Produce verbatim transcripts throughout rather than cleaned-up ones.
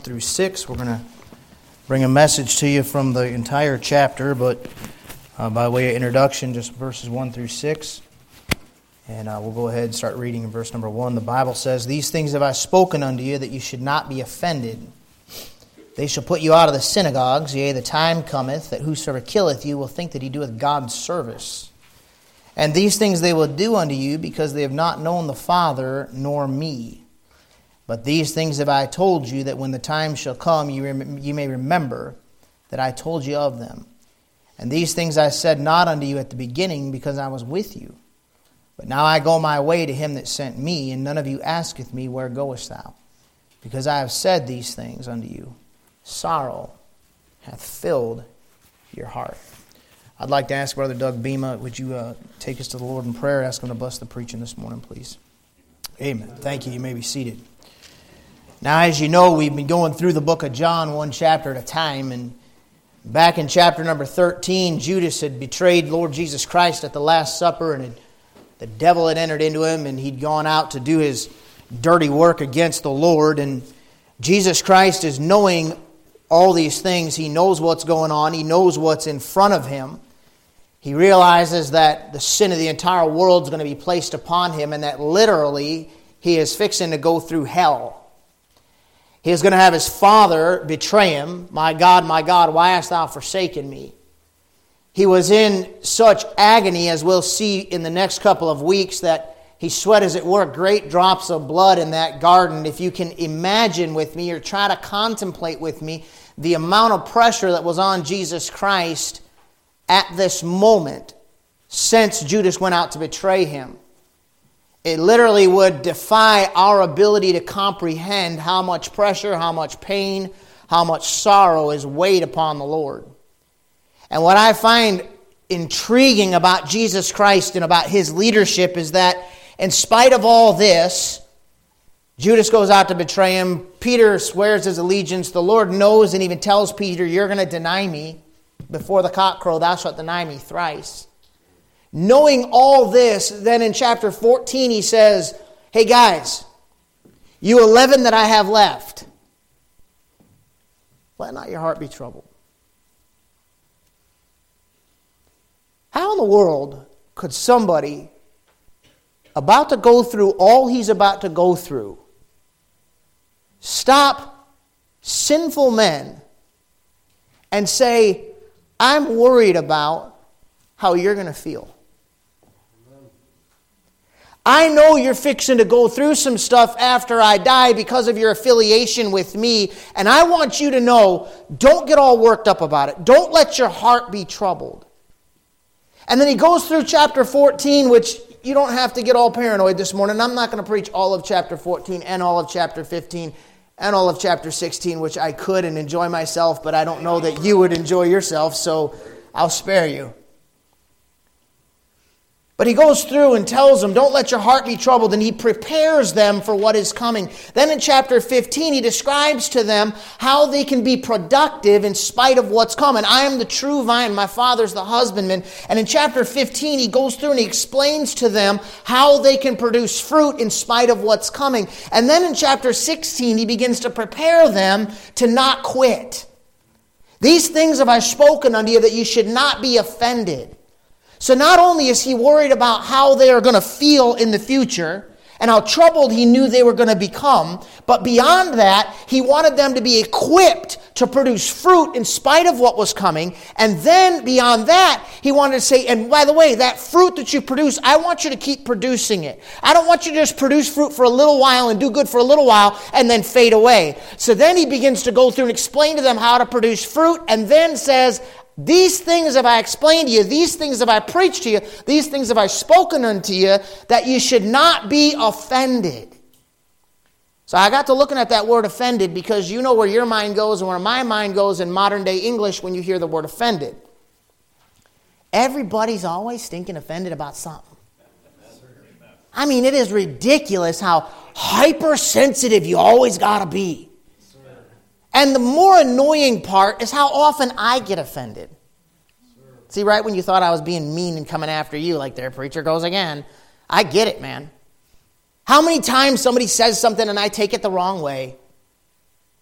Through six. We're going to bring a message to you from the entire chapter, but uh, by way of introduction, just verses one through six. And uh, we'll go ahead and start reading in verse number one. The Bible says, "These things have I spoken unto you, that you should not be offended. They shall put you out of the synagogues. Yea, the time cometh, that whosoever killeth you will think that he doeth God's service. And these things they will do unto you, because they have not known the Father nor me. But these things have I told you, that when the time shall come, you, rem- you may remember that I told you of them. And these things I said not unto you at the beginning, because I was with you. But now I go my way to him that sent me, and none of you asketh me, Where goest thou? Because I have said these things unto you. Sorrow hath filled your heart." I'd like to ask Brother Doug Bema, would you uh, take us to the Lord in prayer? Ask him to bless the preaching this morning, please. Amen. Thank you. You may be seated. Now, as you know, we've been going through the book of John one chapter at a time, and back in chapter number thirteen, Judas had betrayed Lord Jesus Christ at the Last Supper, and had, the devil had entered into him, and he'd gone out to do his dirty work against the Lord. And Jesus Christ is knowing all these things. He knows what's going on. He knows what's in front of him. He realizes that the sin of the entire world is going to be placed upon him, and that literally he is fixing to go through hell. He is going to have his Father betray him. "My God, my God, why hast thou forsaken me?" He was in such agony, as we'll see in the next couple of weeks, that he sweat, as it were, great drops of blood in that garden. If you can imagine with me, or try to contemplate with me, the amount of pressure that was on Jesus Christ at this moment since Judas went out to betray him. It literally would defy our ability to comprehend how much pressure, how much pain, how much sorrow is weighed upon the Lord. And what I find intriguing about Jesus Christ and about His leadership is that in spite of all this, Judas goes out to betray him. Peter swears his allegiance. The Lord knows and even tells Peter, "You're going to deny me. Before the cock crow, thou shalt deny me thrice." Knowing all this, then in chapter fourteen he says, "Hey guys, you eleven that I have left, let not your heart be troubled." How in the world could somebody about to go through all he's about to go through stop sinful men and say, "I'm worried about how you're going to feel. I know you're fixing to go through some stuff after I die because of your affiliation with me, and I want you to know, don't get all worked up about it. Don't let your heart be troubled." And then he goes through chapter fourteen, which you don't have to get all paranoid this morning. I'm not going to preach all of chapter fourteen and all of chapter fifteen and all of chapter sixteen, which I could and enjoy myself, but I don't know that you would enjoy yourself, so I'll spare you. But he goes through and tells them, don't let your heart be troubled, and he prepares them for what is coming. Then in chapter fifteen, he describes to them how they can be productive in spite of what's coming. "I am the true vine, my Father's the husbandman." And in chapter fifteen, he goes through and he explains to them how they can produce fruit in spite of what's coming. And then in chapter sixteen, he begins to prepare them to not quit. "These things have I spoken unto you, that you should not be offended." So not only is he worried about how they are going to feel in the future and how troubled he knew they were going to become, but beyond that, he wanted them to be equipped to produce fruit in spite of what was coming. And then beyond that, he wanted to say, and by the way, that fruit that you produce, I want you to keep producing it. I don't want you to just produce fruit for a little while and do good for a little while and then fade away. So then he begins to go through and explain to them how to produce fruit, and then says, "These things have I explained to you, these things have I preached to you, these things have I spoken unto you, that you should not be offended." So I got to looking at that word offended, because you know where your mind goes and where my mind goes in modern day English when you hear the word offended. Everybody's always stinking offended about something. I mean, it is ridiculous how hypersensitive you always got to be. And the more annoying part is how often I get offended. See, right when you thought I was being mean and coming after you, like their preacher goes again, I get it, man. How many times somebody says something and I take it the wrong way?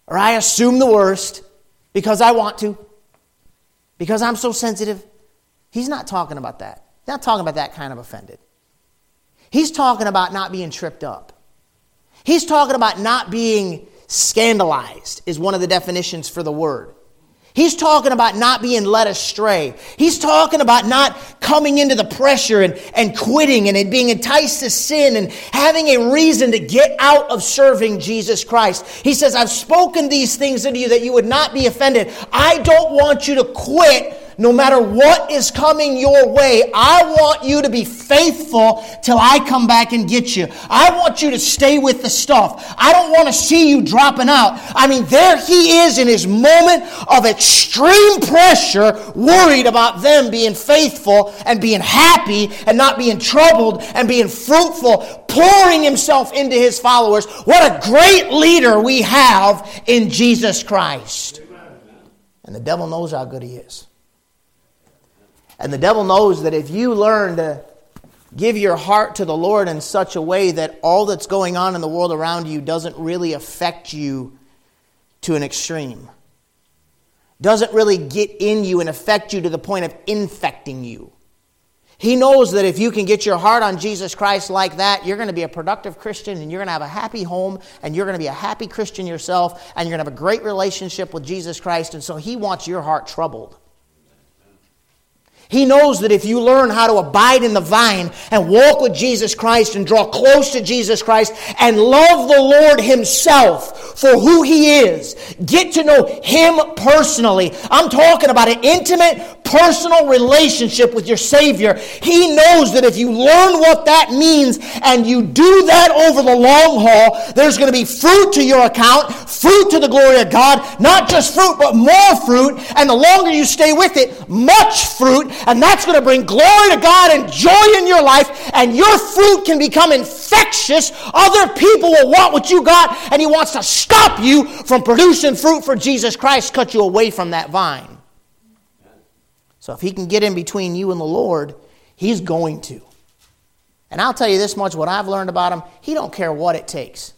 or I assume the worst because I want to, because I'm so sensitive. He's not talking about that. He's not talking about that kind of offended. He's talking about not being tripped up. He's talking about not being scandalized, is one of the definitions for the word. He's talking about not being led astray. He's talking about not coming into the pressure and, and quitting and, and being enticed to sin and having a reason to get out of serving Jesus Christ. He says, I've spoken these things unto you that you would not be offended. I don't want you to quit no matter what is coming your way. I want you to be faithful till I come back and get you. I want you to stay with the stuff. I don't want to see you dropping out. I mean, there he is in his moment of extreme pressure, worried about them being faithful and being happy and not being troubled and being fruitful, pouring himself into his followers. What a great leader we have in Jesus Christ. And the devil knows how good he is. And the devil knows that if you learn to give your heart to the Lord in such a way that all that's going on in the world around you doesn't really affect you to an extreme, doesn't really get in you and affect you to the point of infecting you. He knows that if you can get your heart on Jesus Christ like that, you're going to be a productive Christian and you're going to have a happy home and you're going to be a happy Christian yourself and you're going to have a great relationship with Jesus Christ. And so he wants your heart troubled. He knows that if you learn how to abide in the vine and walk with Jesus Christ and draw close to Jesus Christ and love the Lord himself for who he is, get to know him personally. I'm talking about an intimate, personal relationship with your Savior. He knows that if you learn what that means and you do that over the long haul, there's going to be fruit to your account, fruit to the glory of God, not just fruit, but more fruit. And the longer you stay with it, much fruit. And that's going to bring glory to God and joy in your life. And your fruit can become infectious. Other people will want what you got. And he wants to stop you from producing fruit for Jesus Christ, cut you away from that vine. So if he can get in between you and the Lord, he's going to. And I'll tell you this much, what I've learned about him, he don't care what it takes.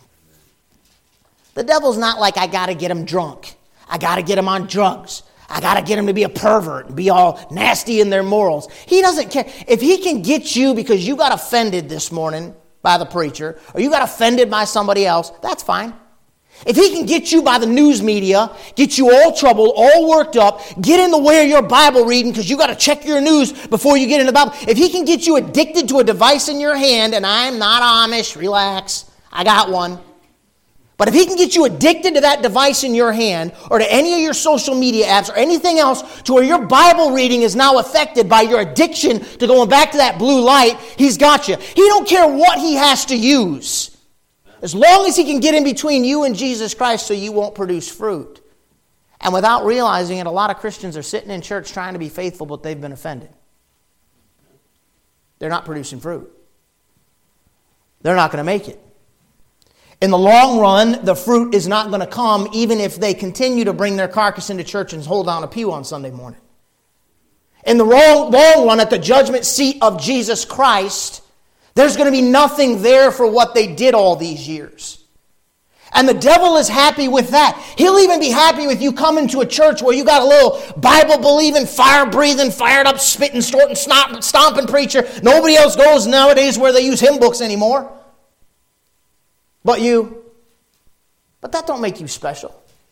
The devil's not like, I got to get him drunk. I got to get him on drugs. I got to get him to be a pervert and be all nasty in their morals. He doesn't care. If he can get you because you got offended this morning by the preacher, or you got offended by somebody else, that's fine. If he can get you by the news media, get you all troubled, all worked up, get in the way of your Bible reading because you got to check your news before you get in the Bible. If he can get you addicted to a device in your hand, and I'm not Amish, relax, I got one. But if he can get you addicted to that device in your hand or to any of your social media apps or anything else to where your Bible reading is now affected by your addiction to going back to that blue light, he's got you. He don't care what he has to use. As long as he can get in between you and Jesus Christ so you won't produce fruit. And without realizing it, a lot of Christians are sitting in church trying to be faithful, but they've been offended. They're not producing fruit. They're not going to make it. In the long run, the fruit is not going to come even if they continue to bring their carcass into church and hold down a pew on Sunday morning. In the long, long run, at the judgment seat of Jesus Christ, there's going to be nothing there for what they did all these years. And the devil is happy with that. He'll even be happy with you coming to a church where you got a little Bible-believing, fire-breathing, fired-up, spitting, snorting, snot, stomping preacher. Nobody else goes nowadays where they use hymn books anymore. But you. But that don't make you special.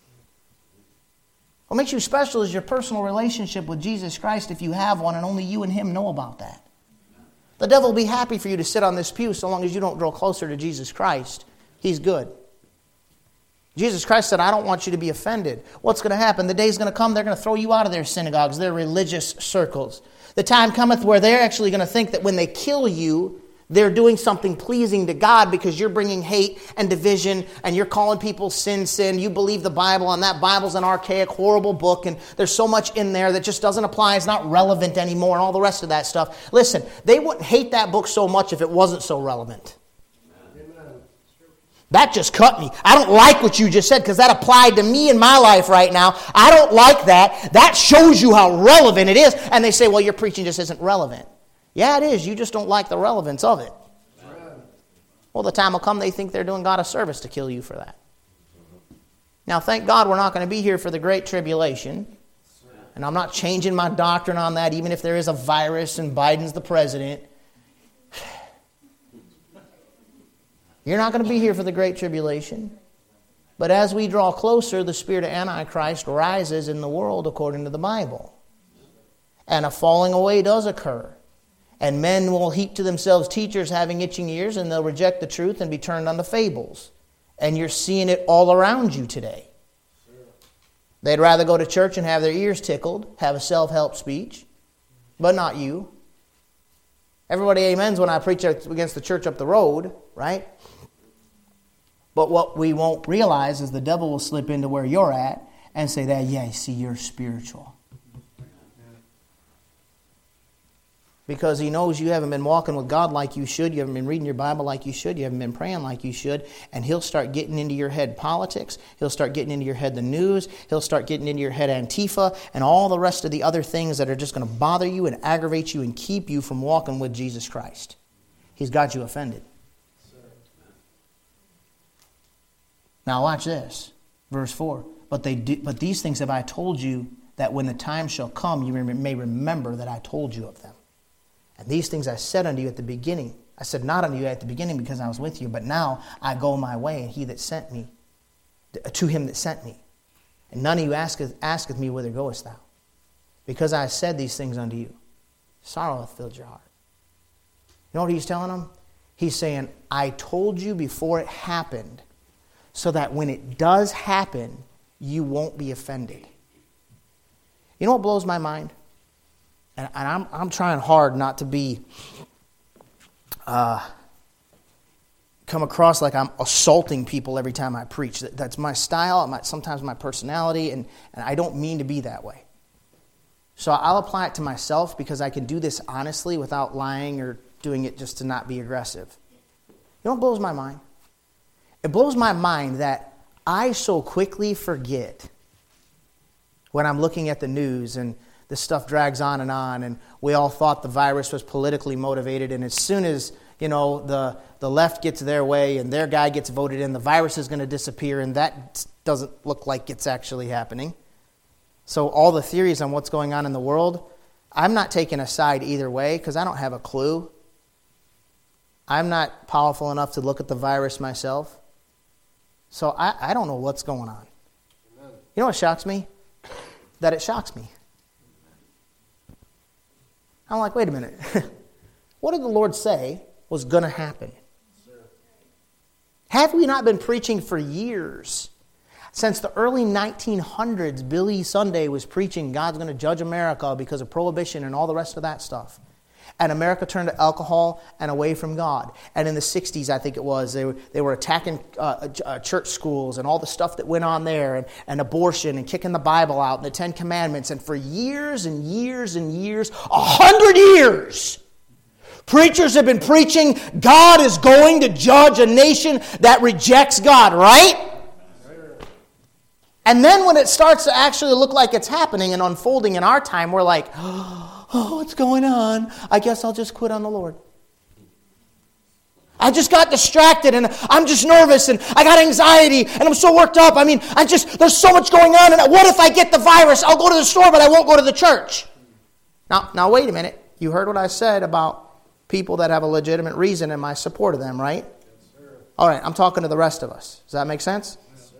What makes you special is your personal relationship with Jesus Christ if you have one, and only you and him know about that. The devil will be happy for you to sit on this pew so long as you don't draw closer to Jesus Christ. He's good. Jesus Christ said, I don't want you to be offended. What's going to happen? The day's going to come, they're going to throw you out of their synagogues, their religious circles. The time cometh where they're actually going to think that when they kill you, they're doing something pleasing to God because you're bringing hate and division and you're calling people sin, sin. You believe the Bible, and that Bible's an archaic, horrible book, and there's so much in there that just doesn't apply. It's not relevant anymore and all the rest of that stuff. Listen, they wouldn't hate that book so much if it wasn't so relevant. Amen. That just cut me. I don't like what you just said because that applied to me in my life right now. I don't like that. That shows you how relevant it is. And they say, well, your preaching just isn't relevant. Yeah, it is. You just don't like the relevance of it. Well, the time will come they think they're doing God a service to kill you for that. Now, thank God we're not going to be here for the Great Tribulation. And I'm not changing my doctrine on that, even if there is a virus and Biden's the president. You're not going to be here for the Great Tribulation. But as we draw closer, the spirit of Antichrist rises in the world according to the Bible. And a falling away does occur. And men will heap to themselves teachers having itching ears, and they'll reject the truth and be turned unto fables. And you're seeing it all around you today. They'd rather go to church and have their ears tickled, have a self-help speech, but not you. Everybody amens when I preach against the church up the road, right? But what we won't realize is the devil will slip into where you're at and say that, yeah, see, you're spiritual. Because he knows you haven't been walking with God like you should. You haven't been reading your Bible like you should. You haven't been praying like you should. And he'll start getting into your head politics. He'll start getting into your head the news. He'll start getting into your head Antifa and all the rest of the other things that are just going to bother you and aggravate you and keep you from walking with Jesus Christ. He's got you offended. Now watch this. Verse four. But they do, but these things have I told you, that when the time shall come, you may remember that I told you of them. And these things I said unto you at the beginning. I said not unto you at the beginning because I was with you, but now I go my way, and he that sent me, to him that sent me. And none of you asketh, asketh me, whither goest thou? Because I said these things unto you, sorrow hath filled your heart. You know what he's telling them? He's saying, I told you before it happened, so that when it does happen, you won't be offended. You know what blows my mind? And I'm I'm trying hard not to be uh, come across like I'm assaulting people every time I preach. That's my style, my, sometimes my personality, and, and I don't mean to be that way. So I'll apply it to myself because I can do this honestly without lying or doing it just to not be aggressive. You know what blows my mind? It blows my mind that I so quickly forget when I'm looking at the news and this stuff drags on and on, and we all thought the virus was politically motivated, and as soon as, you know, the, the left gets their way and their guy gets voted in, the virus is going to disappear, and that doesn't look like it's actually happening. So all the theories on what's going on in the world, I'm not taking a side either way because I don't have a clue. I'm not powerful enough to look at the virus myself. So I, I don't know what's going on. Amen. You know what shocks me? That it shocks me. I'm like, wait a minute. What did the Lord say was going to happen? Have we not been preaching for years? Since the early nineteen hundreds, Billy Sunday was preaching God's going to judge America because of prohibition and all the rest of that stuff. And America turned to alcohol and away from God. And in the sixties, I think it was, they were, they were attacking uh, uh, church schools and all the stuff that went on there, and, and abortion and kicking the Bible out and the Ten Commandments. And for years and years and years, a hundred years, preachers have been preaching God is going to judge a nation that rejects God, right? And then when it starts to actually look like it's happening and unfolding in our time, we're like, oh, what's going on? I guess I'll just quit on the Lord. I just got distracted and I'm just nervous and I got anxiety and I'm so worked up. I mean, I just, there's so much going on, and what if I get the virus? I'll go to the store, but I won't go to the church. Now, now wait a minute. You heard what I said about people that have a legitimate reason in my support of them, right? Yes, sir. All right, I'm talking to the rest of us. Does that make sense?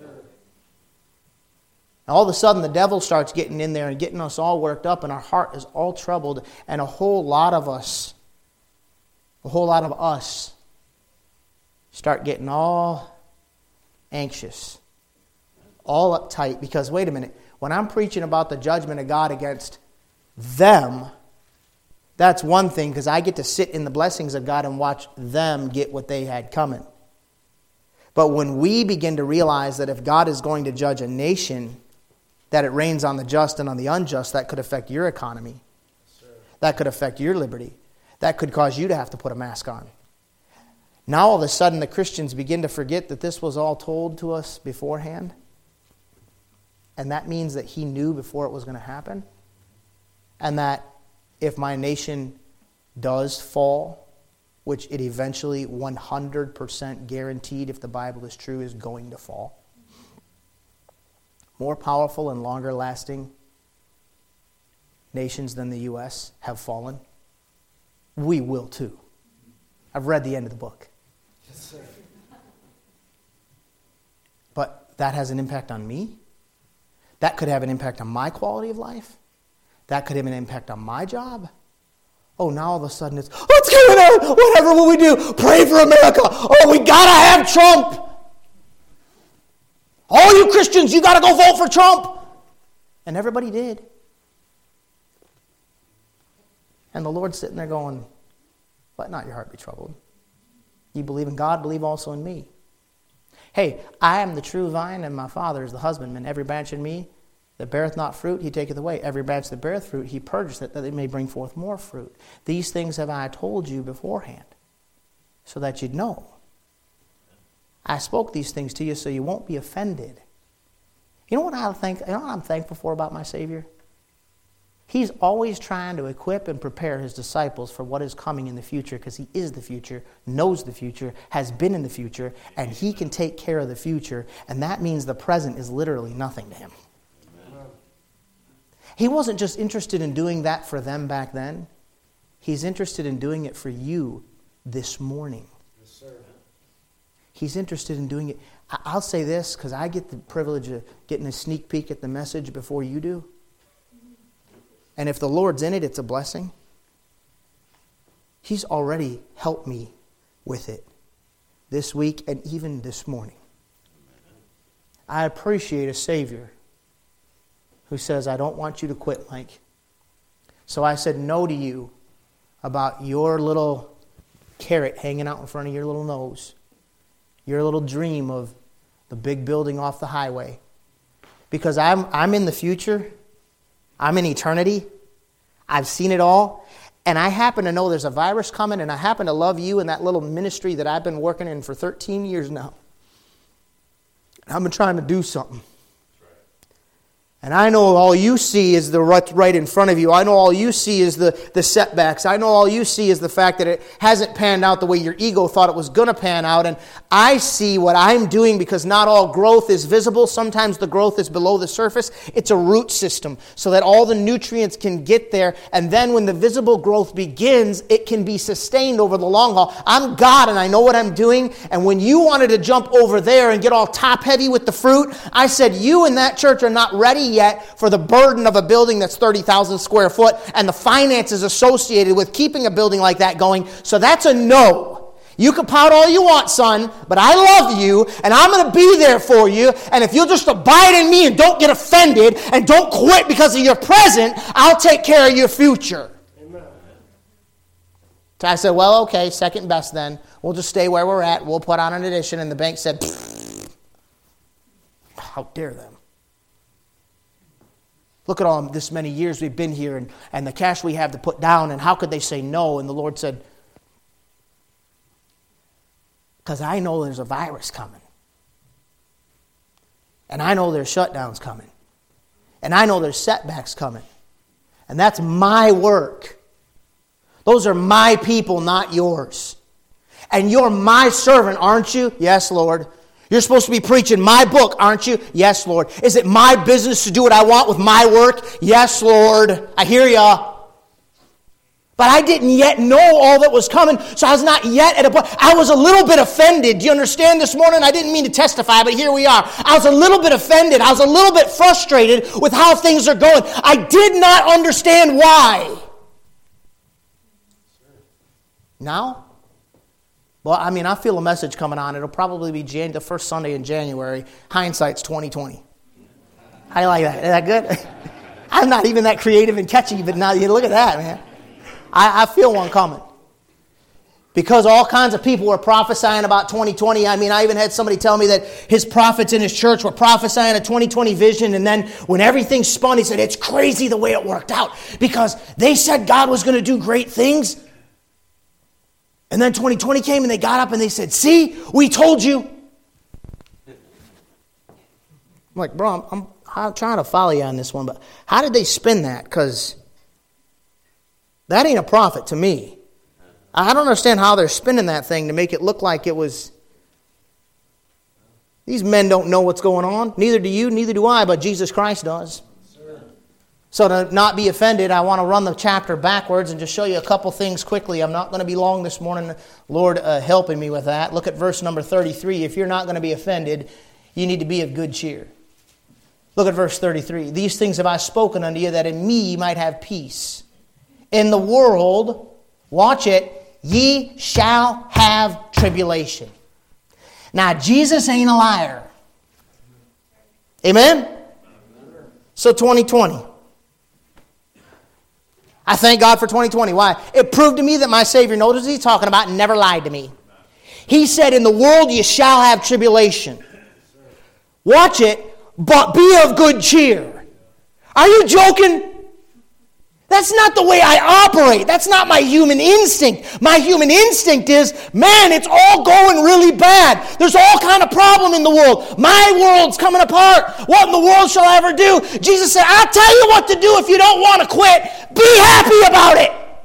And all of a sudden, the devil starts getting in there and getting us all worked up, and our heart is all troubled, and a whole lot of us, a whole lot of us, start getting all anxious, all uptight, because wait a minute, when I'm preaching about the judgment of God against them, that's one thing, because I get to sit in the blessings of God and watch them get what they had coming. But when we begin to realize that if God is going to judge a nation, that it rains on the just and on the unjust, that could affect your economy. Yes, that could affect your liberty. That could cause you to have to put a mask on. Now all of a sudden the Christians begin to forget that this was all told to us beforehand. And that means that he knew before it was going to happen. And that if my nation does fall, which it eventually one hundred percent guaranteed, if the Bible is true, is going to fall, more powerful and longer lasting nations than the U S have fallen, we will too. I've read the end of the book. Yes, sir. But that has an impact on me. That could have an impact on my quality of life. That could have an impact on my job. Oh, now all of a sudden it's, what's going on? Whatever will we do? Pray for America. Oh, we got to have Trump. All you Christians, you got to go vote for Trump. And everybody did. And the Lord's sitting there going, let not your heart be troubled. You believe in God, believe also in me. Hey, I am the true vine, and my Father is the husbandman. Every branch in me that beareth not fruit, he taketh away. Every branch that beareth fruit, he purgeth it, that it may bring forth more fruit. These things have I told you beforehand, so that you'd know. I spoke these things to you so you won't be offended. You know what I think? You know what I'm thankful for about my Savior? He's always trying to equip and prepare his disciples for what is coming in the future, because he is the future, knows the future, has been in the future, and he can take care of the future, and that means the present is literally nothing to him. Amen. He wasn't just interested in doing that for them back then. He's interested in doing it for you this morning. Yes, sir. He's interested in doing it. I'll say this, because I get the privilege of getting a sneak peek at the message before you do. And if the Lord's in it, it's a blessing. He's already helped me with it this week and even this morning. I appreciate a Savior who says, I don't want you to quit, Mike. So I said no to you about your little carrot hanging out in front of your little nose, your little dream of the big building off the highway. Because I'm I'm in the future. I'm in eternity. I've seen it all. And I happen to know there's a virus coming, and I happen to love you and that little ministry that I've been working in for thirteen years now. And I've been trying to do something. And I know all you see is the rut right in front of you. I know all you see is the, the setbacks. I know all you see is the fact that it hasn't panned out the way your ego thought it was going to pan out. And I see what I'm doing, because not all growth is visible. Sometimes the growth is below the surface. It's a root system so that all the nutrients can get there. And then when the visible growth begins, it can be sustained over the long haul. I'm God and I know what I'm doing. And when you wanted to jump over there and get all top heavy with the fruit, I said, you and that church are not ready yet for the burden of a building that's thirty thousand square foot and the finances associated with keeping a building like that going. So that's a no. You can pout all you want, son, but I love you and I'm going to be there for you. And if you'll just abide in me and don't get offended and don't quit because of your present, I'll take care of your future. Amen. So I said, well, okay, second best then. We'll just stay where we're at. We'll put on an addition. And the bank said, how dare them. Look at all this many years we've been here and, and the cash we have to put down, and how could they say no? And the Lord said, because I know there's a virus coming. And I know there's shutdowns coming. And I know there's setbacks coming. And that's my work. Those are my people, not yours. And you're my servant, aren't you? Yes, Lord. You're supposed to be preaching my book, aren't you? Yes, Lord. Is it my business to do what I want with my work? Yes, Lord. I hear ya. But I didn't yet know all that was coming, so I was not yet at a point. I was a little bit offended. Do you understand this morning? I didn't mean to testify, but here we are. I was a little bit offended. I was a little bit frustrated with how things are going. I did not understand why. Now? Well, I mean, I feel a message coming on. It'll probably be Jan- the first Sunday in January. Hindsight's twenty twenty. How do you like that? Is that good? I'm not even that creative and catchy, but now you look at that, man. I, I feel one coming. Because all kinds of people were prophesying about twenty twenty. I mean, I even had somebody tell me that his prophets in his church were prophesying a twenty twenty vision. And then when everything spun, he said, it's crazy the way it worked out. Because they said God was going to do great things. And then twenty twenty came and they got up and they said, see, we told you. I'm like, bro, I'm, I'm trying to follow you on this one, but how did they spin that? Because that ain't a prophet to me. I don't understand how they're spinning that thing to make it look like it was These men don't know what's going on. Neither do you, neither do I, but Jesus Christ does. So to not be offended, I want to run the chapter backwards and just show you a couple things quickly. I'm not going to be long this morning. Lord uh, helping me with that. Look at verse number thirty-three. If you're not going to be offended, you need to be of good cheer. Look at verse thirty-three. These things have I spoken unto you, that in me ye might have peace. In the world, watch it, ye shall have tribulation. Now, Jesus ain't a liar. Amen? So twenty twenty. I thank God for twenty twenty. Why? It proved to me that my Savior knows what He's talking about and never lied to me. He said, in the world you shall have tribulation. Watch it, but be of good cheer. Are you joking? That's not the way I operate. That's not my human instinct. My human instinct is, man, it's all going really bad. There's all kind of problem in the world. My world's coming apart. What in the world shall I ever do? Jesus said, I'll tell you what to do if you don't want to quit. Be happy about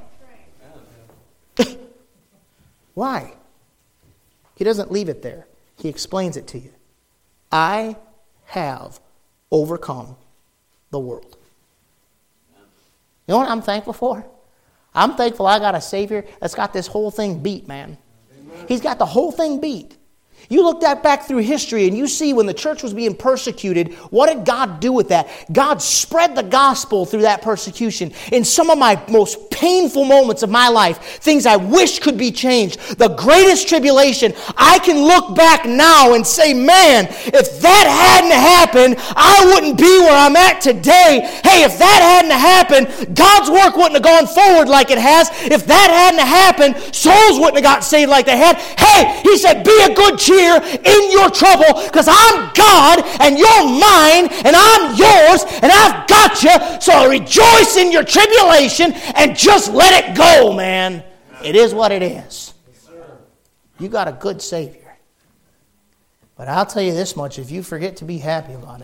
it. Why? He doesn't leave it there. He explains it to you. I have overcome the world. You know what I'm thankful for? I'm thankful I got a Savior that's got this whole thing beat, man. Amen. He's got the whole thing beat. You look that back through history and you see when the church was being persecuted, what did God do with that? God spread the gospel through that persecution. In some of my most painful moments of my life, things I wish could be changed, the greatest tribulation, I can look back now and say, man, if that hadn't happened, I wouldn't be where I'm at today. Hey, if that hadn't happened, God's work wouldn't have gone forward like it has. If that hadn't happened, souls wouldn't have got saved like they had. Hey, he said, be a good cheer in your trouble, because I'm God and you're mine and I'm yours and I've got you. So rejoice in your tribulation and just let it go, man. It is what it is. You got a good Savior. But I'll tell you this much, if you forget to be happy about it,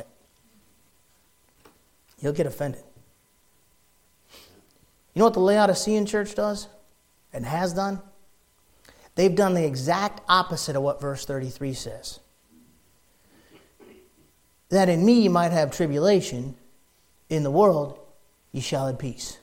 you'll get offended. You know what the Laodicean church does and has done? They've done the exact opposite of what verse thirty-three says. That in me you might have tribulation, in the world you shall have peace.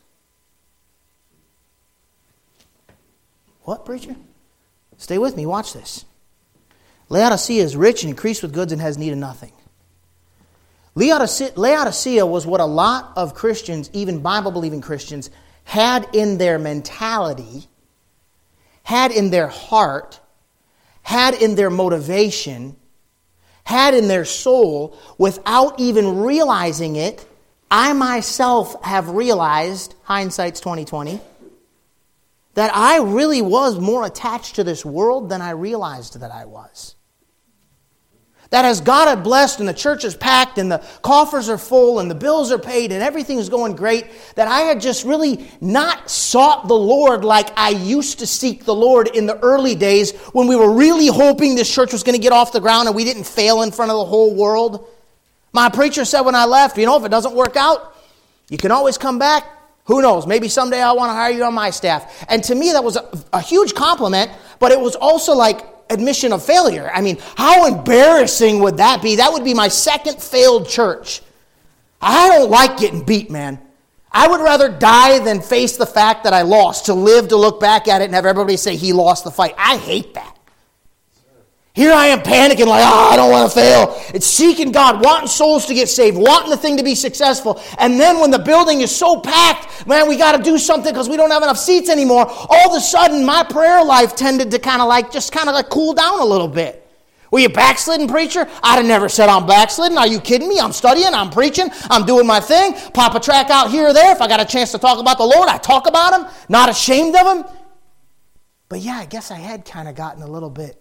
What, preacher? Stay with me, watch this. Laodicea is rich and increased with goods and has need of nothing. Laodicea, Laodicea was what a lot of Christians, even Bible-believing Christians, had in their mentality, had in their heart, had in their motivation, had in their soul, without even realizing it. I myself have realized, hindsight's twenty twenty, that I really was more attached to this world than I realized that I was. That as God had blessed and the church is packed and the coffers are full and the bills are paid and everything's going great, that I had just really not sought the Lord like I used to seek the Lord in the early days when we were really hoping this church was going to get off the ground and we didn't fail in front of the whole world. My preacher said when I left, you know, if it doesn't work out, you can always come back. Who knows? Maybe someday I want to hire you on my staff. And to me, that was a, a huge compliment, but it was also like admission of failure. I mean, how embarrassing would that be? That would be my second failed church. I don't like getting beat, man. I would rather die than face the fact that I lost, to live to look back at it and have everybody say he lost the fight. I hate that. Here I am panicking like, oh, I don't want to fail. It's seeking God, wanting souls to get saved, wanting the thing to be successful. And then when the building is so packed, man, we got to do something because we don't have enough seats anymore. All of a sudden, my prayer life tended to kind of like, just kind of like cool down a little bit. Were you backslidden, preacher? I'd have never said I'm backslidden. Are you kidding me? I'm studying, I'm preaching, I'm doing my thing. Pop a track out here or there. If I got a chance to talk about the Lord, I talk about Him. Not ashamed of Him. But yeah, I guess I had kind of gotten a little bit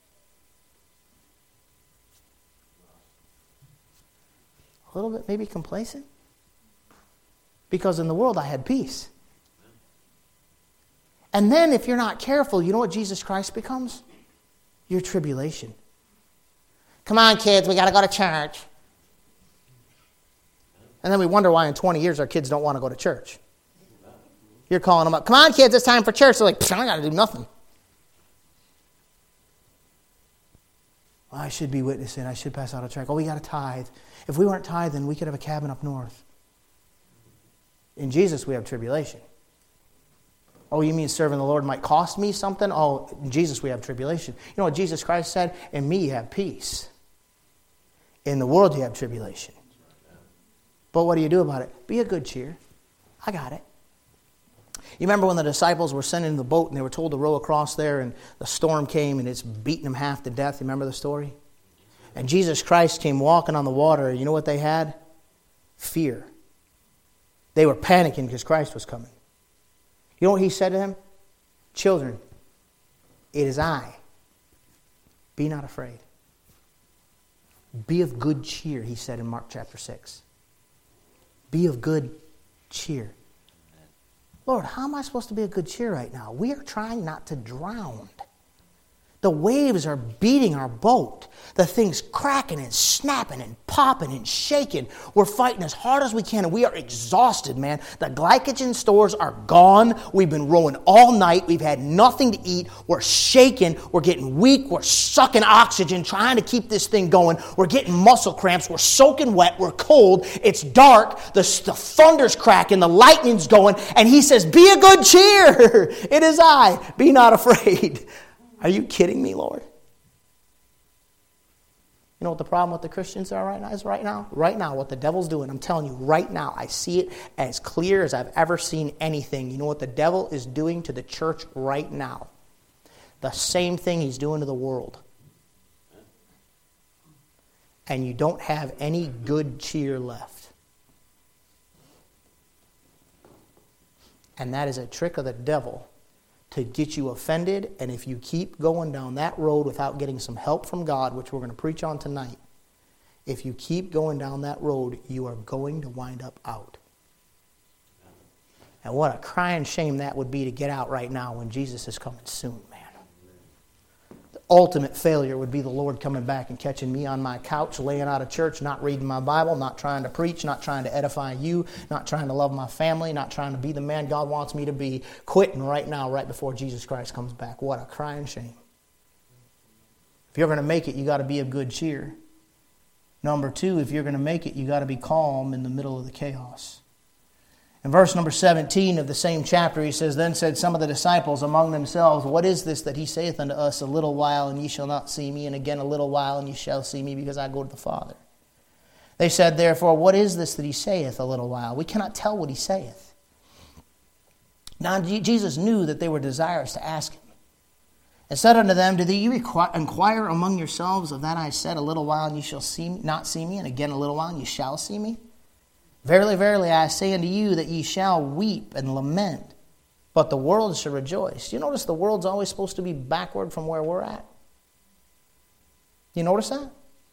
A little bit maybe complacent. Because in the world I had peace. And then if you're not careful, you know what Jesus Christ becomes? Your tribulation. Come on, kids, we got to go to church. And then we wonder why in twenty years our kids don't want to go to church. You're calling them up. Come on, kids, it's time for church. They're like, I got to do nothing. Well, I should be witnessing. I should pass out a tract. Oh, we got to tithe. If we weren't tithing, we could have a cabin up north. In Jesus, we have tribulation. Oh, you mean serving the Lord might cost me something? Oh, in Jesus, we have tribulation. You know what Jesus Christ said? In me, you have peace. In the world, you have tribulation. But what do you do about it? Be of good cheer. I got it. You remember when the disciples were sent in the boat and they were told to row across there and the storm came and it's beating them half to death? You remember the story? And Jesus Christ came walking on the water. You know what they had? Fear. They were panicking because Christ was coming. You know what he said to them? Children, it is I. Be not afraid. Be of good cheer, he said in Mark chapter six. Be of good cheer. Lord, how am I supposed to be of good cheer right now? We are trying not to drown. The waves are beating our boat. The thing's cracking and snapping and popping and shaking. We're fighting as hard as we can, and we are exhausted, man. The glycogen stores are gone. We've been rowing all night. We've had nothing to eat. We're shaking. We're getting weak. We're sucking oxygen, trying to keep this thing going. We're getting muscle cramps. We're soaking wet. We're cold. It's dark. The, the thunder's cracking. The lightning's going. And he says, be of good cheer. It is I. Be not afraid. Are you kidding me, Lord? You know what the problem with the Christians are right now is right now? Right now, what the devil's doing, I'm telling you, right now, I see it as clear as I've ever seen anything. You know what the devil is doing to the church right now? The same thing he's doing to the world. And you don't have any good cheer left. And that is a trick of the devil to get you offended, and if you keep going down that road without getting some help from God, which we're going to preach on tonight, if you keep going down that road, you are going to wind up out. And what a crying shame that would be to get out right now when Jesus is coming soon, man. The ultimate failure would be the Lord coming back and catching me on my couch, laying out of church, not reading my Bible, not trying to preach, not trying to edify you, not trying to love my family, not trying to be the man God wants me to be, quitting right now, right before Jesus Christ comes back. What a crying shame. If you're going to make it, you got to be of good cheer. Number two, if you're going to make it, you got to be calm in the middle of the chaos. In verse number seventeen of the same chapter, he says, Then said some of the disciples among themselves, What is this that he saith unto us, A little while, and ye shall not see me, and again a little while, and ye shall see me, because I go to the Father? They said, Therefore, what is this that he saith, a little while? We cannot tell what he saith. Now Jesus knew that they were desirous to ask him, and said unto them, Do ye inquire among yourselves of that I said, A little while, and ye shall see me, not see me, and again a little while, and ye shall see me? Verily, verily, I say unto you that ye shall weep and lament, but the world shall rejoice. Do you notice the world's always supposed to be backward from where we're at? You notice that?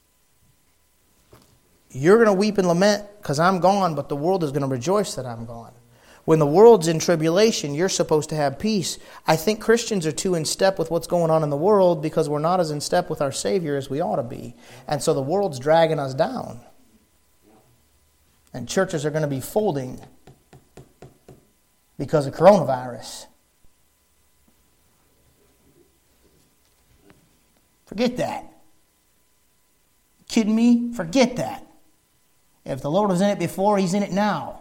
You're going to weep and lament because I'm gone, but the world is going to rejoice that I'm gone. When the world's in tribulation, you're supposed to have peace. I think Christians are too in step with what's going on in the world because we're not as in step with our Savior as we ought to be. And so the world's dragging us down. And churches are going to be folding because of coronavirus. Forget that. Kidding me? Forget that. If the Lord was in it before, He's in it now.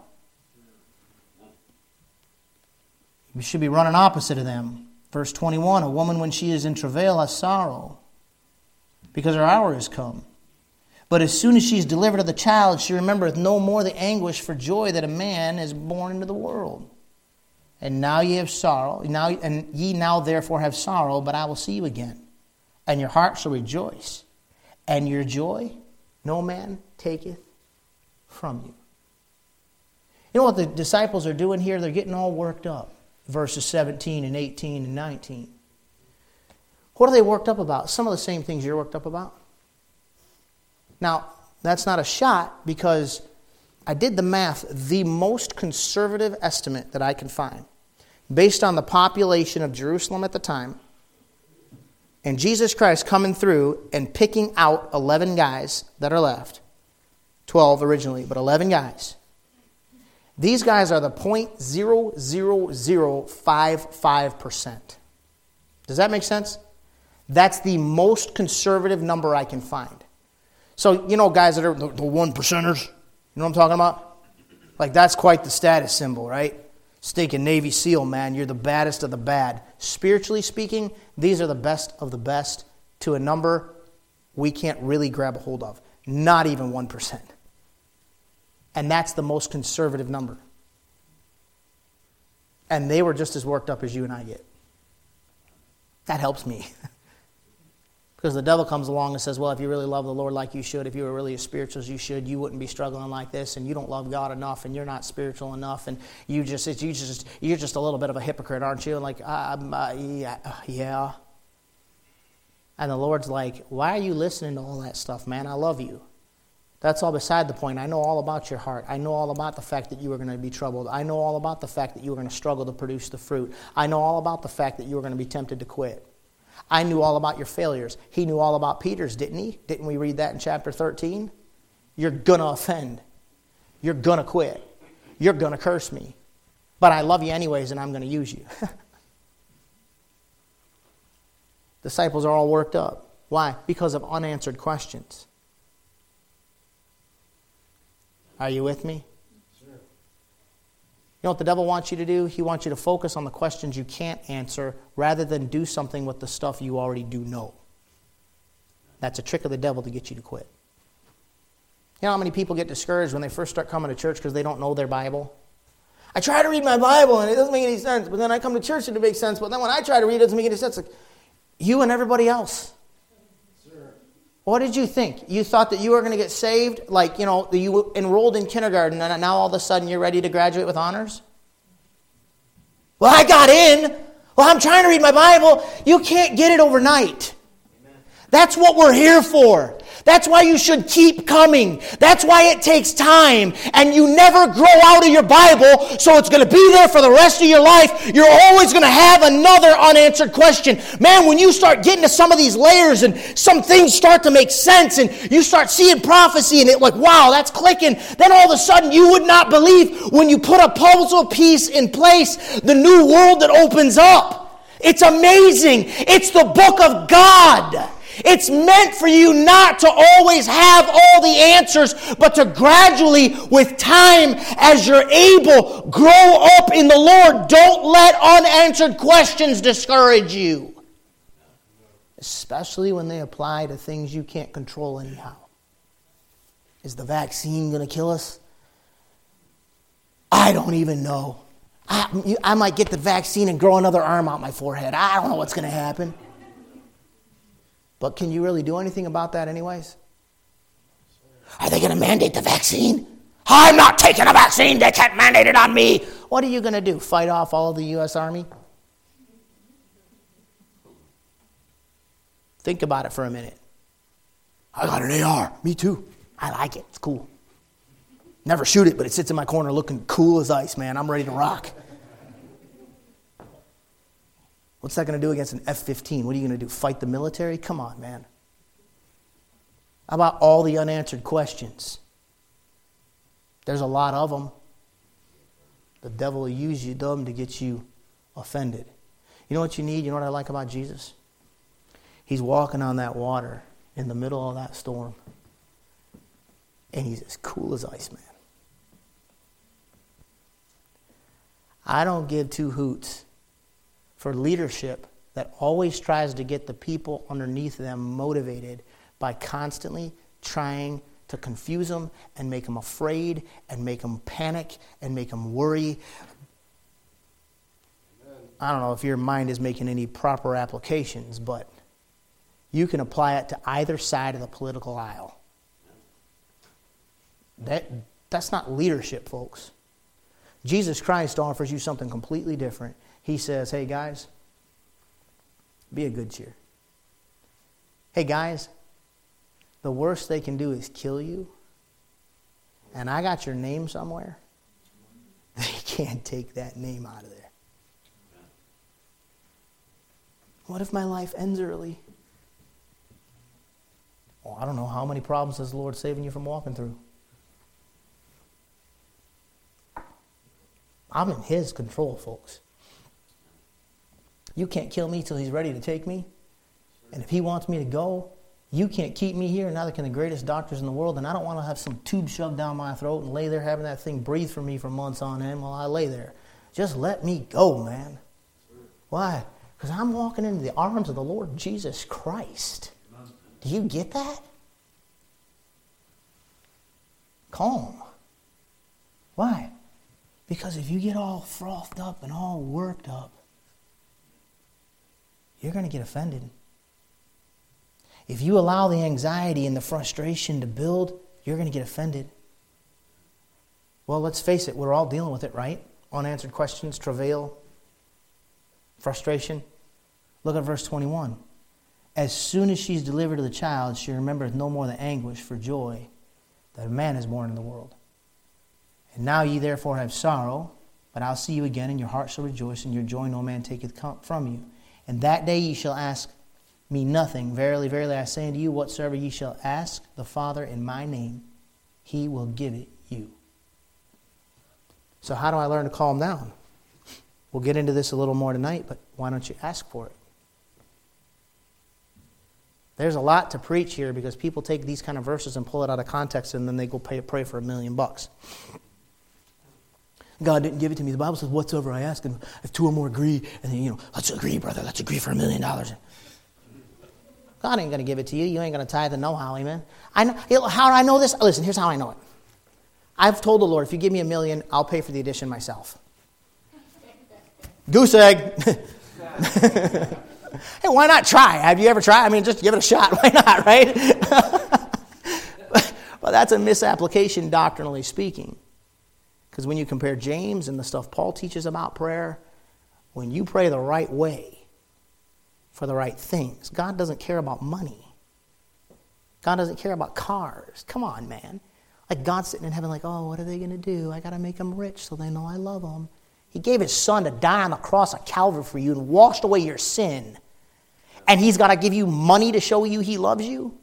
We should be running opposite of them. Verse twenty-one, a woman when she is in travail has sorrow, because her hour is come. But as soon as she is delivered of the child, she remembereth no more the anguish for joy that a man is born into the world. And now ye have sorrow, now and ye now therefore have sorrow, but I will see you again, and your heart shall rejoice, and your joy no man taketh from you. You know what the disciples are doing here? They're getting all worked up. Verses seventeen and eighteen and nineteen. What are they worked up about? Some of the same things you're worked up about. Now, that's not a shot because I did the math. The most conservative estimate that I can find, based on the population of Jerusalem at the time, and Jesus Christ coming through and picking out eleven guys that are left, twelve originally, but eleven guys. These guys are the zero point zero zero zero five five percent. Does that make sense? That's the most conservative number I can find. So, you know, guys that are the, the one percenters, you know what I'm talking about? Like, that's quite the status symbol, right? Stinking Navy SEAL, man. You're the baddest of the bad. Spiritually speaking, these are the best of the best to a number we can't really grab a hold of. Not even one percent. And that's the most conservative number. And they were just as worked up as you and I get. That helps me. Because the devil comes along and says, well, if you really love the Lord like you should, if you were really as spiritual as you should, you wouldn't be struggling like this, and you don't love God enough, and you're not spiritual enough, and you just, it's, you just, you're just a little bit of a hypocrite, aren't you? And like, uh, uh, yeah, uh, yeah. And the Lord's like, why are you listening to all that stuff, man? I love you. That's all beside the point. I know all about your heart. I know all about the fact that you were going to be troubled. I know all about the fact that you were going to struggle to produce the fruit. I know all about the fact that you were going to be tempted to quit. I knew all about your failures. He knew all about Peter's, didn't he? Didn't we read that in chapter thirteen? You're going to offend. You're going to quit. You're going to curse me. But I love you anyways, and I'm going to use you. Disciples are all worked up. Why? Because of unanswered questions. Are you with me? Sure. You know what the devil wants you to do? He wants you to focus on the questions you can't answer rather than do something with the stuff you already do know. That's a trick of the devil to get you to quit. You know how many people get discouraged when they first start coming to church because they don't know their Bible? I try to read my Bible and it doesn't make any sense, but then I come to church and it makes sense, but then when I try to read it, it doesn't make any sense. Like, you and everybody else. What did you think? You thought that you were going to get saved, like, you know, you enrolled in kindergarten and now all of a sudden you're ready to graduate with honors? Well, I got in. Well, I'm trying to read my Bible. You can't get it overnight. Amen. That's what we're here for. That's why you should keep coming. That's why it takes time. And you never grow out of your Bible, so it's going to be there for the rest of your life. You're always going to have another unanswered question. Man, when you start getting to some of these layers and some things start to make sense and you start seeing prophecy and it like, wow, that's clicking. Then all of a sudden you would not believe when you put a puzzle piece in place, the new world that opens up. It's amazing. It's the book of God. It's meant for you not to always have all the answers, but to gradually, with time, as you're able, grow up in the Lord. Don't let unanswered questions discourage you. Especially when they apply to things you can't control anyhow. Is the vaccine going to kill us? I don't even know. I, I might get the vaccine and grow another arm out my forehead. I don't know what's going to happen. But can you really do anything about that anyways? Are they going to mandate the vaccine? I'm not taking a vaccine. They can't mandate it on me. What are you going to do? Fight off all of the U S Army? Think about it for a minute. I got an A R. Me too. I like it. It's cool. Never shoot it, but it sits in my corner looking cool as ice, man. I'm ready to rock. What's that going to do against an F fifteen? What are you going to do? Fight the military? Come on, man. How about all the unanswered questions? There's a lot of them. The devil will use you them to get you offended. You know what you need? You know what I like about Jesus? He's walking on that water in the middle of that storm. And he's as cool as ice, man. I don't give two hoots for leadership that always tries to get the people underneath them motivated by constantly trying to confuse them and make them afraid and make them panic and make them worry. Amen. I don't know if your mind is making any proper applications, but you can apply it to either side of the political aisle. That, that's not leadership, folks. Jesus Christ offers you something completely different. He says, hey guys, be a good cheer. Hey guys, the worst they can do is kill you. And I got your name somewhere. They can't take that name out of there. What if my life ends early? Well, I don't know. How many problems is the Lord saving you from walking through? I'm in His control, folks. You can't kill me till He's ready to take me. And if he wants me to go, you can't keep me here, neither can the greatest doctors in the world, and I don't want to have some tube shoved down my throat and lay there having that thing breathe for me for months on end while I lay there. Just let me go, man. Why? Because I'm walking into the arms of the Lord Jesus Christ. Do you get that? Calm. Why? Because if you get all frothed up and all worked up, you're going to get offended. If you allow the anxiety and the frustration to build, you're going to get offended. Well, let's face it, we're all dealing with it, right? Unanswered questions, travail, frustration. Look at verse twenty-one. As soon as she's delivered to the child, she remembers no more the anguish for joy that a man is born in the world. And now ye therefore have sorrow, but I'll see you again, and your heart shall rejoice, and your joy no man taketh from you. And that day ye shall ask me nothing. Verily, verily, I say unto you, whatsoever ye shall ask the Father in my name, he will give it you. So how do I learn to calm down? We'll get into this a little more tonight, but why don't you ask for it? There's a lot to preach here because people take these kind of verses and pull it out of context and then they go pay, pray for a million bucks. God didn't give it to me. The Bible says, whatsoever I ask, and if two or more agree, and then, you know, let's agree, brother, let's agree for a million dollars. God ain't going to give it to you. You ain't going to tithe and know how, amen? I know, how do I know this? Listen, here's how I know it. I've told the Lord, if you give me a million, I'll pay for the addition myself. Goose egg. Hey, why not try? Have you ever tried? I mean, just give it a shot. Why not, right? Well, that's a misapplication doctrinally speaking. Because when you compare James and the stuff Paul teaches about prayer, when you pray the right way for the right things, God doesn't care about money. God doesn't care about cars. Come on, man. Like God's sitting in heaven like, oh, what are they going to do? I got to make them rich so they know I love them. He gave his son to die on the cross of Calvary for you and washed away your sin. And he's got to give you money to show you he loves you?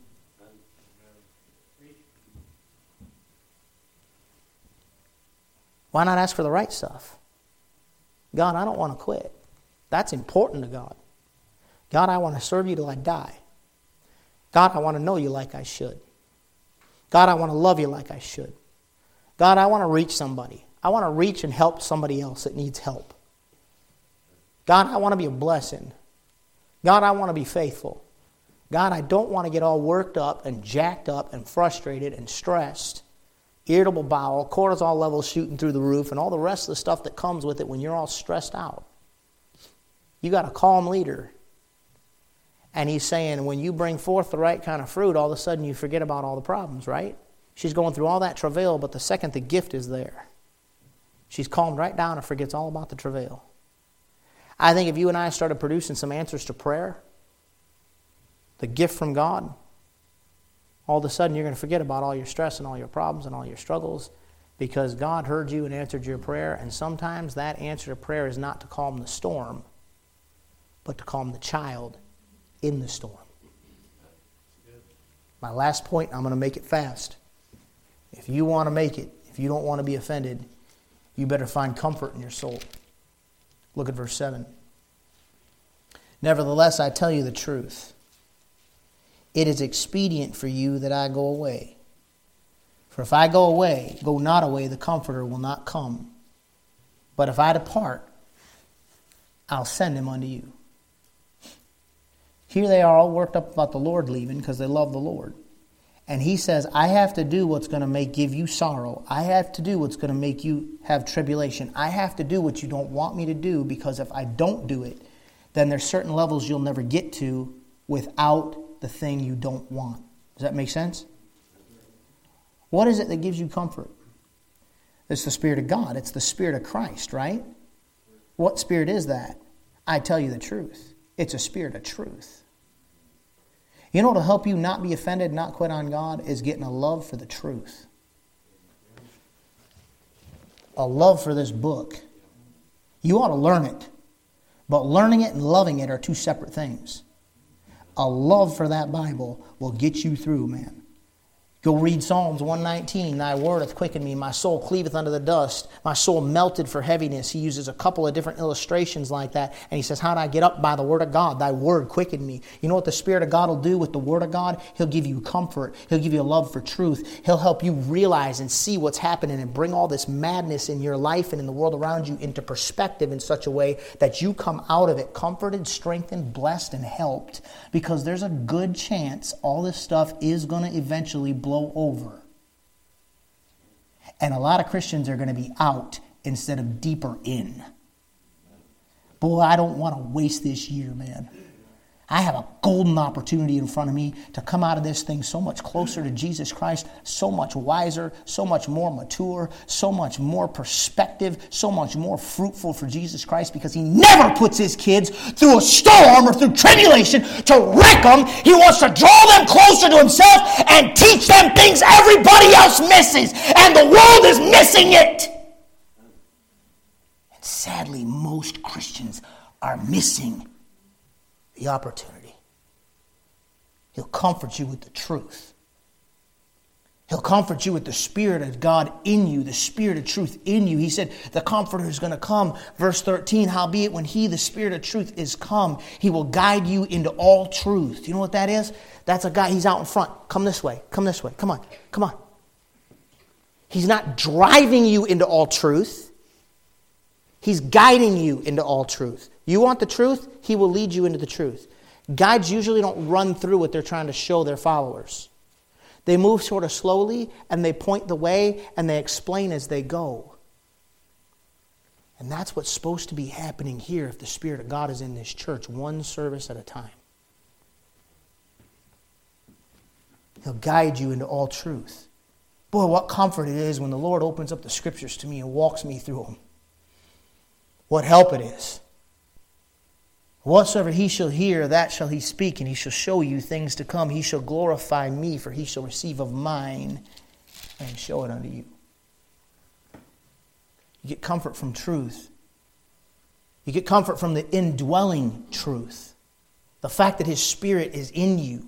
Why not ask for the right stuff? God, I don't want to quit. That's important to God. God, I want to serve you till I die. God, I want to know you like I should. God, I want to love you like I should. God, I want to reach somebody. I want to reach and help somebody else that needs help. God, I want to be a blessing. God, I want to be faithful. God, I don't want to get all worked up and jacked up and frustrated and stressed. Irritable bowel, cortisol levels shooting through the roof, and all the rest of the stuff that comes with it when you're all stressed out. You got a calm leader. And he's saying when you bring forth the right kind of fruit, all of a sudden you forget about all the problems, right? She's going through all that travail, but the second the gift is there, she's calmed right down and forgets all about the travail. I think if you and I started producing some answers to prayer, the gift from God, all of a sudden you're going to forget about all your stress and all your problems and all your struggles because God heard you and answered your prayer, and sometimes that answer to prayer is not to calm the storm, but to calm the child in the storm. My last point, I'm going to make it fast. If you want to make it, if you don't want to be offended, you better find comfort in your soul. Look at verse seven. Nevertheless, I tell you the truth. It is expedient for you that I go away. For if I go away, go not away, the Comforter will not come. But if I depart, I'll send him unto you. Here they are all worked up about the Lord leaving because they love the Lord. And he says, I have to do what's going to make give you sorrow. I have to do what's going to make you have tribulation. I have to do what you don't want me to do because if I don't do it, then there's certain levels you'll never get to without the thing you don't want. Does that make sense? What is it that gives you comfort? It's the Spirit of God. It's the Spirit of Christ, right? What Spirit is that? I tell you the truth. It's a spirit of truth. You know, to help you not be offended, not quit on God, is getting a love for the truth. A love for this book. You ought to learn it. But learning it and loving it are two separate things. A love for that Bible will get you through, man. Go read Psalms one nineteen. Thy word hath quickened me. My soul cleaveth unto the dust. My soul melted for heaviness. He uses a couple of different illustrations like that. And he says, how do I get up? By the word of God. Thy word quickened me. You know what the Spirit of God will do with the word of God? He'll give you comfort. He'll give you a love for truth. He'll help you realize and see what's happening and bring all this madness in your life and in the world around you into perspective in such a way that you come out of it comforted, strengthened, blessed, and helped. Because there's a good chance all this stuff is going to eventually blow over. And a lot of Christians are going to be out instead of deeper in. Boy, I don't want to waste this year, man. I have a golden opportunity in front of me to come out of this thing so much closer to Jesus Christ, so much wiser, so much more mature, so much more perspective, so much more fruitful for Jesus Christ, because He never puts His kids through a storm or through tribulation to wreck them. He wants to draw them closer to Himself and teach them things everybody else misses, and the world is missing it. And sadly, most Christians are missing the opportunity. He'll comfort you with the truth. He'll comfort you with the Spirit of God in you, the Spirit of truth in you. He said the Comforter is going to come. Verse thirteen, howbeit when He, the Spirit of truth, is come, He will guide you into all truth. You know what that is? That's a guy, He's out in front. Come this way, come this way, come on, come on. He's not driving you into all truth. He's guiding you into all truth. You want the truth? He will lead you into the truth. Guides usually don't run through what they're trying to show their followers. They move sort of slowly, and they point the way, and they explain as they go. And that's what's supposed to be happening here if the Spirit of God is in this church, one service at a time. He'll guide you into all truth. Boy, what comfort it is when the Lord opens up the Scriptures to me and walks me through them. What help it is. Whatsoever He shall hear, that shall He speak, and He shall show you things to come. He shall glorify Me, for He shall receive of mine and show it unto you. You get comfort from truth. You get comfort from the indwelling truth. The fact that His Spirit is in you.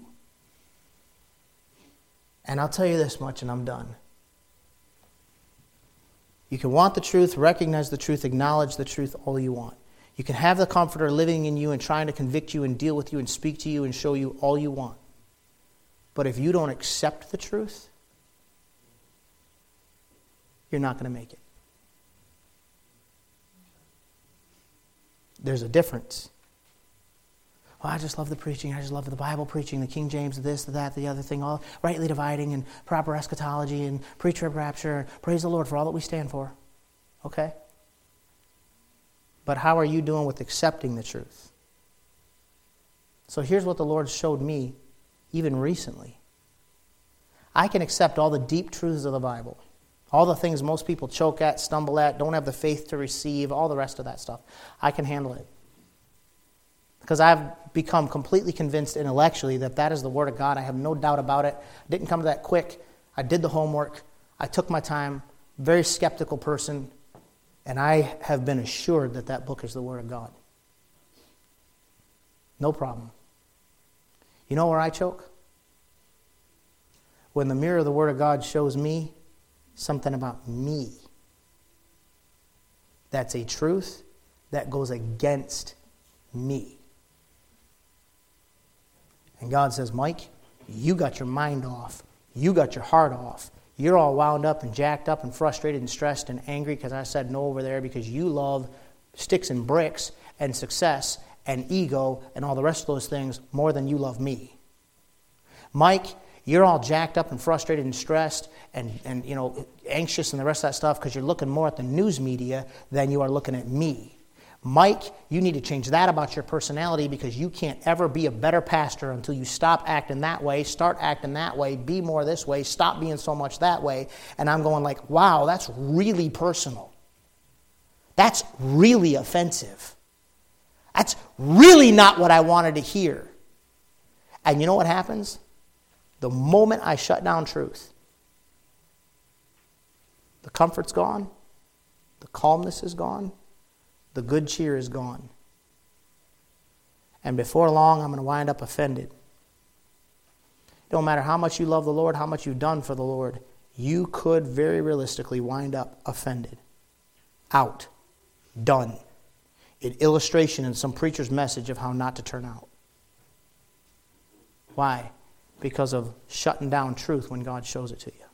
And I'll tell you this much, and I'm done. You can want the truth, recognize the truth, acknowledge the truth all you want. You can have the Comforter living in you and trying to convict you and deal with you and speak to you and show you all you want. But if you don't accept the truth, you're not going to make it. There's a difference. Well, I just love the preaching. I just love the Bible preaching, the King James, this, the that, the other thing, all rightly dividing and proper eschatology and pre-trib rapture. Praise the Lord for all that we stand for. Okay? But how are you doing with accepting the truth? So here's what the Lord showed me even recently. I can accept all the deep truths of the Bible. All the things most people choke at, stumble at, don't have the faith to receive, all the rest of that stuff. I can handle it. Because I've become completely convinced intellectually that that is the Word of God. I have no doubt about it. I didn't come to that quick. I did the homework. I took my time. Very skeptical person. And I have been assured that that book is the Word of God. No problem. You know where I choke? When the mirror of the Word of God shows me something about me. That's a truth that goes against me. And God says, Mike, you got your mind off. You got your heart off. You're all wound up and jacked up and frustrated and stressed and angry because I said no over there because you love sticks and bricks and success and ego and all the rest of those things more than you love me. Mike, you're all jacked up and frustrated and stressed and, and you know, anxious and the rest of that stuff because you're looking more at the news media than you are looking at me. Mike, you need to change that about your personality because you can't ever be a better pastor until you stop acting that way, start acting that way, be more this way, stop being so much that way. And I'm going like, wow, that's really personal. That's really offensive. That's really not what I wanted to hear. And you know what happens? The moment I shut down truth, the comfort's gone, the calmness is gone, the good cheer is gone. And before long, I'm going to wind up offended. no matter how much you love the Lord, how much you've done for the Lord, you could very realistically wind up offended, out, done. An illustration in some preacher's message of how not to turn out. Why? Because of shutting down truth when God shows it to you.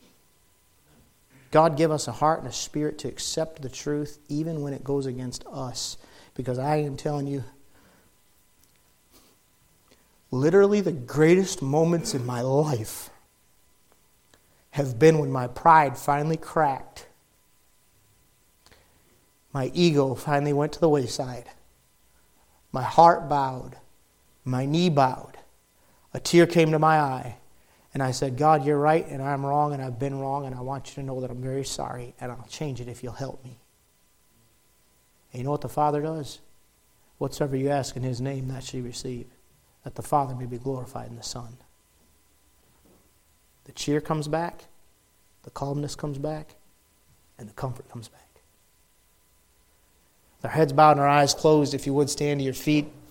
God give us a heart and a spirit to accept the truth even when it goes against us. Because I am telling you, literally the greatest moments in my life have been when my pride finally cracked. My ego finally went to the wayside. My heart bowed. My knee bowed. A tear came to my eye. And I said, God, you're right, and I'm wrong, and I've been wrong, and I want you to know that I'm very sorry, and I'll change it if you'll help me. And you know what the Father does? Whatsoever you ask in His name, that shall you receive, that the Father may be glorified in the Son. The cheer comes back, the calmness comes back, and the comfort comes back. With our heads bowed and our eyes closed, if you would stand to your feet.